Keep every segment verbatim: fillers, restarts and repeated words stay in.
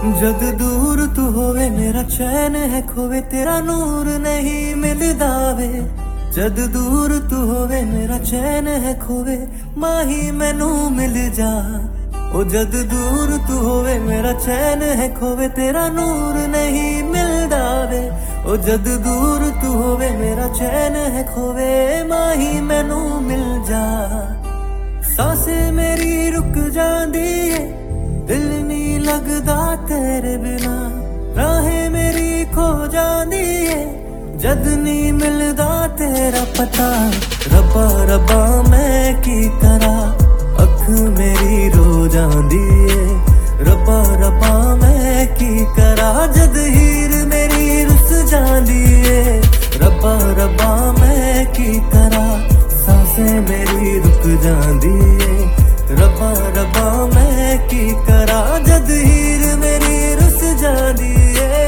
जद दूर तू होवे मेरा चैन है खोवे, तेरा नूर नहीं मिलदा वे। जद दूर तू होवे मेरा चैन है खोवे, माही मैनू मिल जा। ओ जद दूर तू होवे मेरा चैन है खोवे, तेरा नूर नहीं मिलदा वे। ओ जद दूर तू होवे मेरा चैन है खोवे, माही मैनू मिल जा। सांसें मेरी रुक जांदी है, दिल नी लगदा तेरे बिना। राहें मेरी खो जांदी है, जद नी मिलदा तेरा पता। रब्बा रब्बा मैं की करा, अख मेरी रो जांदी है। रब्बा रब्बा मैं की करा, जद हीर मेरी रुस जांदी है। रब्बा रब्बा मैं की करा, सांसें मेरी रुक जांदी है। रब्बा रब्बा मैं की करा, जद हीर मेरी रुस जांदी है।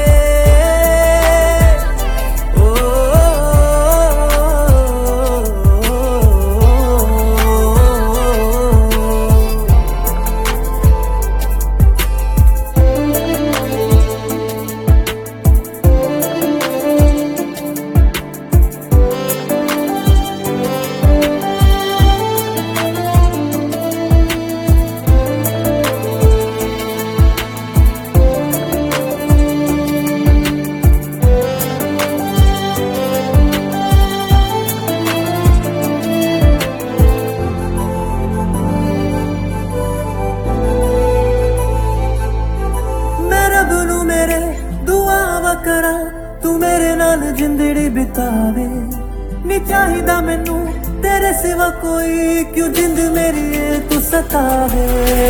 करा तू मेरे नाल जिंदड़ी बितावे, नी चाहिदा मैनू तेरे सिवा कोई, क्यों जिंद मेरी तू सतावे।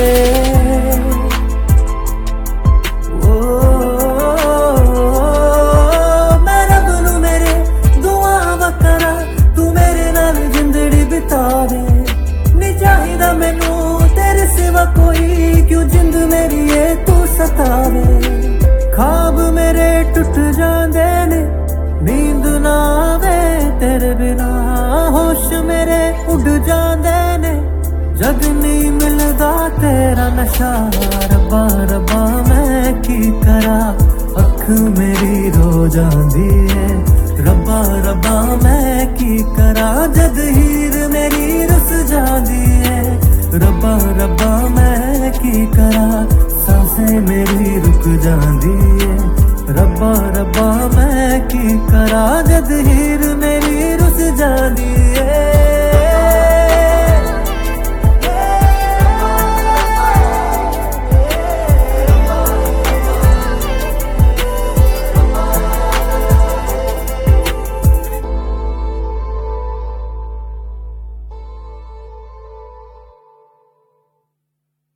ओ मैं रब नू मेरे दुआ करा, तू मेरे नाल जिंदड़ी बितावे, नी चाहिदा मैनू तेरे सिवा कोई, क्यों जिंद मेरी तू सतावे। ख्वाब मेरे टुट जांदे ने, नींद ना आवे तेरे बिना। होश मेरे उड़ जांदे ने, जद नहीं मिलदा तेरा नशा। रब्बा रब्बा मैं की करा, अख मेरी रो जांदी है। रब्बा रब्बा मैं की करा, जद हीर मेरी रुस जांदी है। रब्बा रब्बा मैं की करा, सांसें मेरी रुक जांदी है। रब्बा रब्बा मैं की करा, जद हीर मेरी रुस जांदी है।